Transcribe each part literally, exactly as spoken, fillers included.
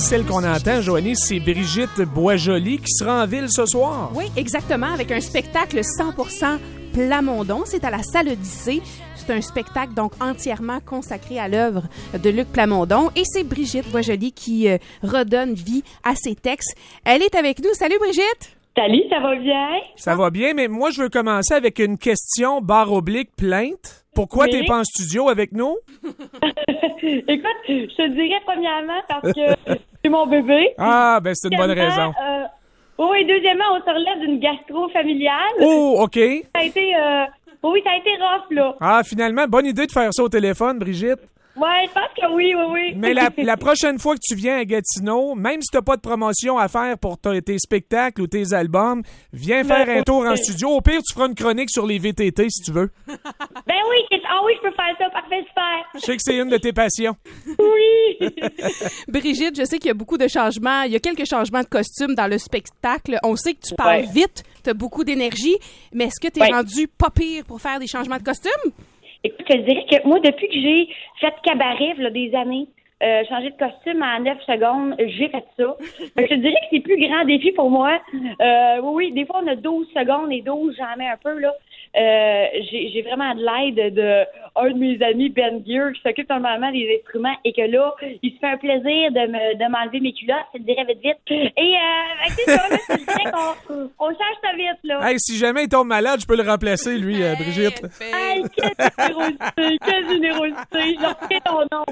celle qu'on entend, Joanie, c'est Brigitte Boisjoli qui sera en ville ce soir. Oui, exactement, avec un spectacle cent pour cent Plamondon. C'est à la Salle Odyssée. C'est un spectacle donc entièrement consacré à l'œuvre de Luc Plamondon. Et c'est Brigitte Boisjoli qui euh, redonne vie à ses textes. Elle est avec nous. Salut Brigitte! Salut, ça va bien? Ça va bien, mais moi, je veux commencer avec une question barre oblique plainte. Pourquoi oui. t'es pas en studio avec nous? Écoute, je te dirais premièrement parce que c'est mon bébé. Ah, ben c'est une bonne raison. Euh, oui, deuxièmement, on se relève d'une gastro familiale. Oh, OK. Ça a été, euh, oui, ça a été rough, là. Ah, finalement, bonne idée de faire ça au téléphone, Brigitte. Oui, je pense que oui, oui, oui. Mais la, la prochaine fois que tu viens à Gatineau, même si t'as pas de promotion à faire pour tes, tes spectacles ou tes albums, viens faire un tour en studio. Au pire, tu feras une chronique sur les V T T si tu veux. Ben oui, ah oui, je peux faire ça. Parfait, super. Je sais que c'est une de tes passions. Oui. Brigitte, je sais qu'il y a beaucoup de changements. Il y a quelques changements de costume dans le spectacle. On sait que tu parles ouais. vite, tu as beaucoup d'énergie, mais est-ce que tu es ouais. rendu pas pire pour faire des changements de costume? Écoute, je te dirais que moi, depuis que j'ai fait cabaret, là, des années, euh, changer de costume en neuf secondes, j'ai fait ça. Je te dirais que c'est le plus grand défi pour moi. Euh, oui, oui, des fois, on a douze secondes et douze, j'en mets un peu, là. Euh, j'ai, j'ai vraiment de l'aide de un de mes amis, Ben Gear, qui s'occupe normalement des instruments et que là, il se fait un plaisir de me de m'enlever mes culottes, je te dirais vite vite. Et euh, c'est ça, là, je dirais qu'on on change ça vite, là. Hey, si jamais il tombe malade, je peux le remplacer, lui, euh, Brigitte. Hey, quelle générosité, quelle générosité, j'en fais ton nom.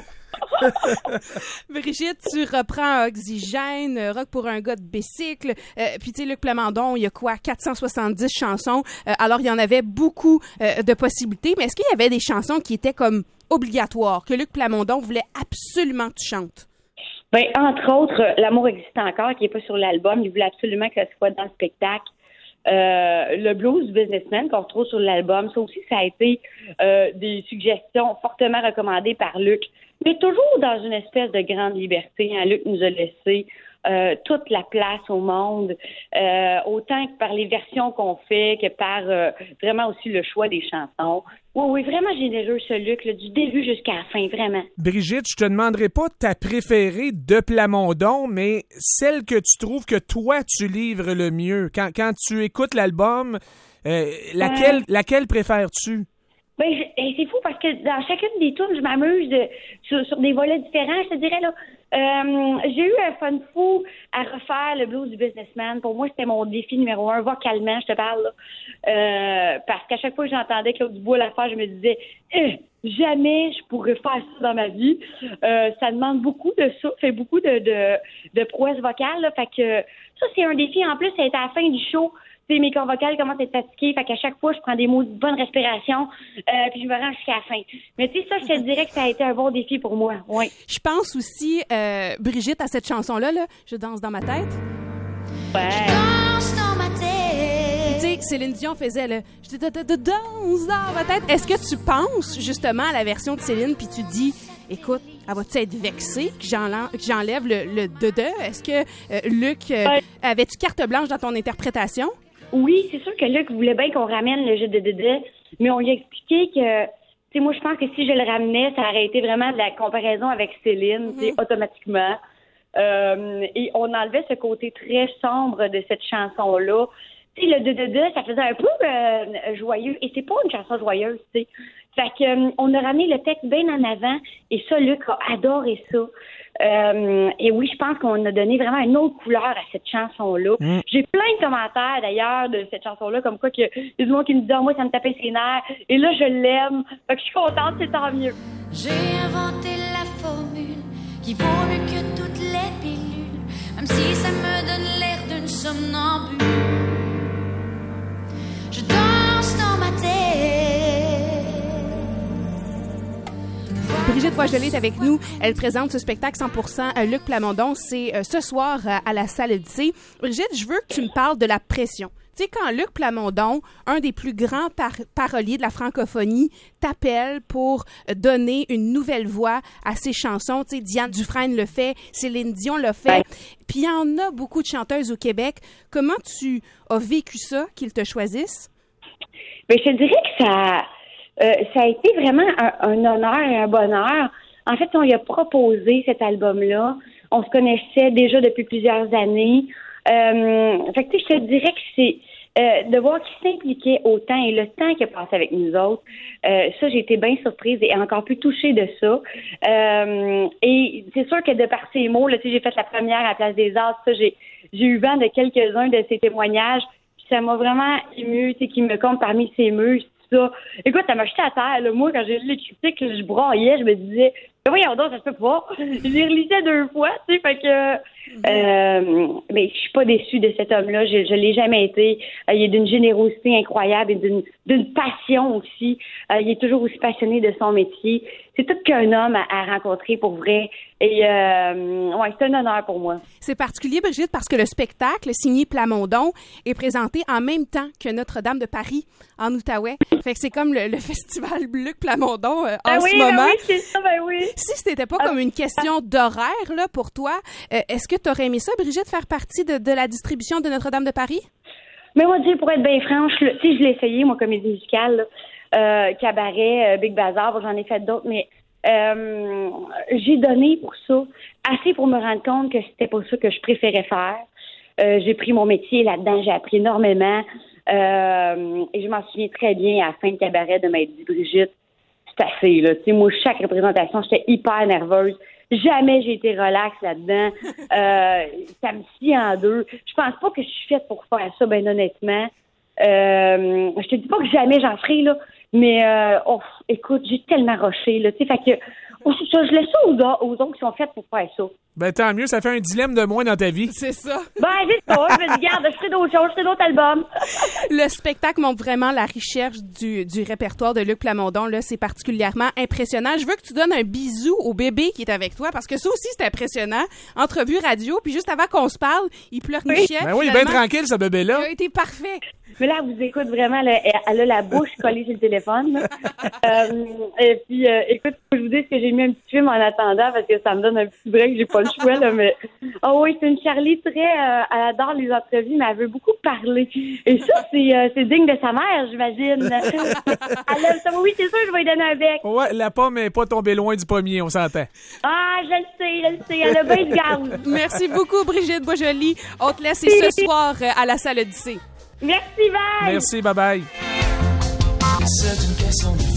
Brigitte, tu reprends Oxygène, Rock pour un gars de bicycle, euh, puis tu sais, Luc Plamondon, il y a quoi, quatre cent soixante-dix chansons, euh, alors il y en avait beaucoup euh, de possibilités, mais est-ce qu'il y avait des chansons qui étaient comme obligatoires, que Luc Plamondon voulait absolument que tu chantes? Ben, entre autres, L'amour existe encore, qui n'est pas sur l'album, il voulait absolument que ça soit dans le spectacle. Euh, le blues du businessman qu'on retrouve sur l'album, ça aussi, ça a été euh, des suggestions fortement recommandées par Luc, mais toujours dans une espèce de grande liberté. Hein. Luc nous a laissé euh, toute la place au monde, euh, autant que par les versions qu'on fait, que par euh, vraiment aussi le choix des chansons. Oui, oui, vraiment généreux ce Luc, là, du début jusqu'à la fin, vraiment. Brigitte, je te demanderai pas ta préférée de Plamondon, mais celle que tu trouves que toi, tu livres le mieux. Quand, quand tu écoutes l'album, euh, laquelle, euh... laquelle préfères-tu? Ben, je, c'est fou parce que dans chacune des tours, je m'amuse de, sur, sur des volets différents. Je te dirais, là, euh, j'ai eu un fun fou à refaire le blues du businessman. Pour moi, c'était mon défi numéro un, vocalement, je te parle, là. Euh, parce qu'à chaque fois que j'entendais Claude Dubois la faire, je me disais, eh, jamais je pourrais faire ça dans ma vie. Euh, ça demande beaucoup de ça, fait beaucoup de, de, de prouesse vocale, là. Fait que ça, c'est un défi. En plus, ça a été à la fin du show. Tu sais, mes cordes vocales commencent à être fatiguées, fait qu'à chaque fois, je prends des mots de bonne respiration, euh, puis je me rends jusqu'à la fin. Mais tu sais, ça, je te dirais que ça a été un bon défi pour moi, oui. Je pense aussi, euh, Brigitte, à cette chanson-là, là, Je danse dans ma tête. Ouais. Je danse dans ma tête. Tu sais, Céline Dion faisait le « Je danse dans ma tête ». Est-ce que tu penses, justement, à la version de Céline, puis tu dis « Écoute, elle va-tu être vexée que, j'enlève, que j'enlève le, le « de ». Est-ce que, euh, Luc, euh, ouais. avais-tu carte blanche dans ton interprétation? Oui, c'est sûr que Luc voulait bien qu'on ramène le jeu de Dédé, mais on lui a expliqué que, tu sais, moi, je pense que si je le ramenais, ça aurait été vraiment de la comparaison avec Céline, tu sais, mm-hmm. automatiquement. Euh, et on enlevait ce côté très sombre de cette chanson-là. Tu sais, le de Dédé, ça faisait un peu euh, joyeux, et c'est pas une chanson joyeuse, tu sais. Fait que, euh, on a ramené le texte bien en avant, et ça, Luc a adoré ça. Euh, et oui, je pense qu'on a donné vraiment une autre couleur à cette chanson-là. Mm. J'ai plein de commentaires, d'ailleurs, de cette chanson-là, comme quoi qu'il y a du monde qui me dit « Ah, moi, ça me tapait ses nerfs. » Et là, je l'aime. Fait que je suis contente, c'est tant mieux. J'ai inventé la formule qui vaut mieux que toutes les pilules, même si ça me donne l'air d'une somnambule. Je danse dans ma tête. Brigitte Boisjoli est avec nous. Elle présente ce spectacle cent pour cent euh, Luc Plamondon. C'est euh, ce soir euh, à la Salle Odyssée. Brigitte, je veux que tu me parles de la pression. Tu sais, quand Luc Plamondon, un des plus grands par- paroliers de la francophonie, t'appelle pour donner une nouvelle voix à ses chansons, tu sais, Diane Dufresne le fait, Céline Dion le fait, ouais. Puis il y en a beaucoup de chanteuses au Québec. Comment tu as vécu ça, qu'ils te choisissent? Bien, je te dirais que ça... Euh, ça a été vraiment un, un honneur et un bonheur. En fait, on lui a proposé cet album-là. On se connaissait déjà depuis plusieurs années. Euh, fait que, tu sais, je te dirais que c'est euh, de voir qu'il s'impliquait autant et le temps qu'il a passé avec nous autres. Euh, ça, j'ai été bien surprise et encore plus touchée de ça. Euh, et c'est sûr que de par ses mots, là, tu sais, j'ai fait la première à la Place des Arts, ça, j'ai, j'ai eu vent de quelques-uns de ses témoignages. Puis ça m'a vraiment émue, tu sais, qu'il me compte parmi ses muses. Ça. Écoute, ça m'a jeté à terre. Là. Moi, quand j'ai lu les critiques, là, je braillais, je me disais, mais voyons donc, ça se peut pas. Je les relisais deux fois, tu sais, fait que, euh, mais je suis pas déçue de cet homme-là. Je, je l'ai jamais été. Euh, il est d'une générosité incroyable et d'une, d'une passion aussi. Euh, il est toujours aussi passionné de son métier. C'est tout qu'un homme à, à rencontrer pour vrai. Et, euh, ouais, c'est un honneur pour moi. C'est particulier, Brigitte, parce que le spectacle signé Plamondon est présenté en même temps que Notre-Dame de Paris en Outaouais. Fait que c'est comme le, le festival Luc Plamondon euh, en ben oui, ce moment. Ben oui, c'est ça, ben oui. Si c'était pas comme une question d'horaire là pour toi, euh, est-ce que tu aurais aimé ça, Brigitte, faire partie de, de la distribution de Notre-Dame de Paris? Mais moi, dire pour être bien franche, tu sais, je l'ai essayé, moi, comédie musicale, là, euh, cabaret, euh, Big Bazar, j'en ai fait d'autres, mais euh, j'ai donné pour ça, assez pour me rendre compte que c'était pas ça que je préférais faire. Euh, j'ai pris mon métier là-dedans, j'ai appris énormément, euh, et je m'en souviens très bien à la fin de cabaret de m'être dit, Brigitte, c'est assez, là. Tu sais, moi, chaque représentation, j'étais hyper nerveuse. Jamais j'ai été relax là-dedans. Euh, ça me scie en deux. Je pense pas que je suis faite pour faire ça, ben honnêtement. Euh, je te dis pas que jamais j'en ferai, là, mais euh, oh, écoute, j'ai tellement rushé, là. Tu sais, fait que oh, ça, je laisse ça aux, aux autres qui sont faites pour faire ça. Ben tant mieux, ça fait un dilemme de moins dans ta vie. C'est ça. Ben, c'est ça. Je me dis, garde, je ferai d'autres choses, je ferai d'autres albums. Le spectacle montre vraiment la richesse du, du répertoire de Luc Plamondon. Là, c'est particulièrement impressionnant. Je veux que tu donnes un bisou au bébé qui est avec toi, parce que ça aussi, c'est impressionnant. Entrevue radio, puis juste avant qu'on se parle, il pleurnichait. Ben oui, il est bien tranquille, ce bébé-là. Il a été parfait. Mais là, elle vous écoute vraiment, là, elle a la bouche collée sur le téléphone. euh, et puis, euh, écoute, je vous dis que j'ai mis un petit film en attendant parce que ça me donne un petit break, j'ai pas le choix, là, mais... Oh oui, c'est une Charlie très... Euh, elle adore les entrevues, mais elle veut beaucoup parler. Et ça, c'est, euh, c'est digne de sa mère, j'imagine. Elle aime ça. Oui, c'est sûr, je vais lui donner un bec. Ouais, la pomme n'est pas tombée loin du pommier, on s'entend. Ah, je le sais, je le sais. Elle a bien du gaz. Merci beaucoup, Brigitte Boisjoli. On te laisse ce soir à la salle Odyssée. Merci, bye! Merci, bye-bye. C'est une question de